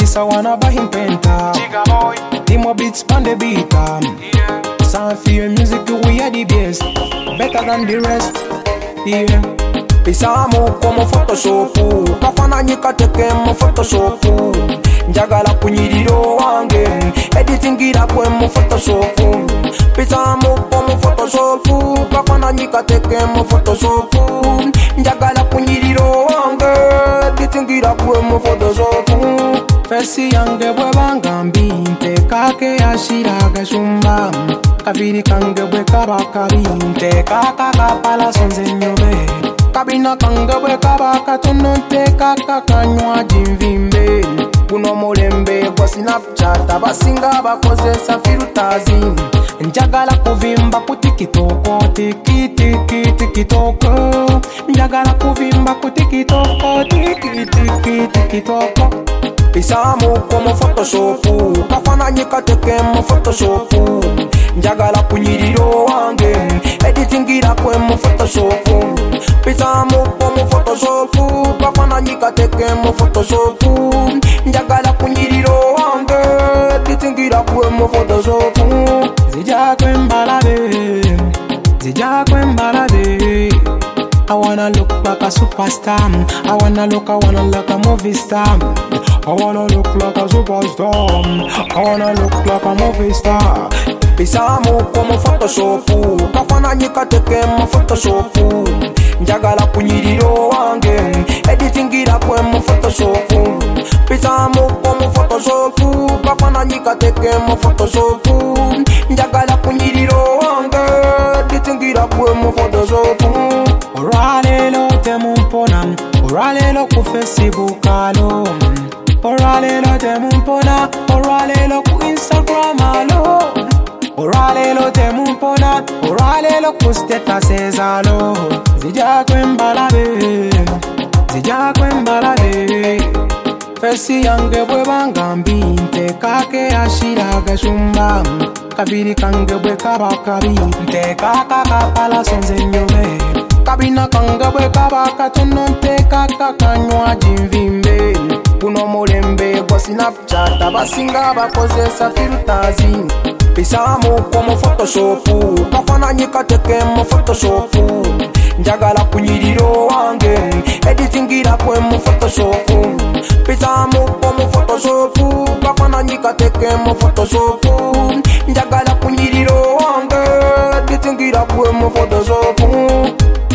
I wanna buy him penta. Chica boy, Demo beats on the beat. yeah. Sound for your music, we are the best. Better than the rest. Yeah. Pisamu como Photoshop. Kafana nyika teke mo Photoshop. Njagala kunyiriro wange. Editing gira kwe mo Photoshop. Pisamu como Photoshop. Kafana nyika teke mo Photoshop. Njagala kunyiriro wange. Editing gira kwe mo Photoshop. Fesi yange bwe bangambi ntekake ashiraga shumba kabiri kange bwe kabakabi ntekaka kapala sonze nyobe kabina kange bwe kabaka tono ntekaka kanywa jimvimbe kuno mulembe kwa Snapchat abasinga bakozesa filters njagala kuvimba ku TikTok tikitoko njagala kuvimba ku TikTok tikitoko Pisamu como Photoshop. Kafana nyika teke mo Photoshop. Njagala kunyiriro wange. Editing gira kwe mo Photoshop. Pisamu como Photoshop. Kafana nyika teke mo Photoshop. Njagala kunyiriro wange. Editing gira kwe mo Photoshop. Zija kwe mbalabe. I wanna look like a superstar. I wanna look like a movie star. I wanna look like a superstar. I wanna look like a movie star. Pisamu como Photoshop. Kafana nyika teke mo Photoshop. Njagala kunyiriro wange. Editing gira kwe mo Photoshop. Pisamu como Photoshop. Kafana nyika teke mo Photoshop. Njagala kunyiriro wange. Editing gira kwe mo Photoshop. Oralelo temumpona, oralelo ku Facebook alo. Oralelo temumpona, oralelo ku Instagram alo. Oralelo temumpona, oralelo ku status alo. Zija kwembalabe. Fesi yange bwe bangambi ntekake ashiraga shumba kabiri kange bwe kabakabi ntekaka kapala sonze nyobe kabina kange bwe kabaka tono ntekaka kanywa jimvimbe kuno mulembe kwa Snapchat abasinga bakozesa filters Pisamu como Photoshop. Kafana nyika teke mo Photoshop. Njagala kunyiriro wange. Editing gira kwe mo Photoshop. Pisamu como Photoshop. Kafana nyika teke mo Photoshop. Njagala kunyiriro wange. Editing gira kwe mo Photoshop.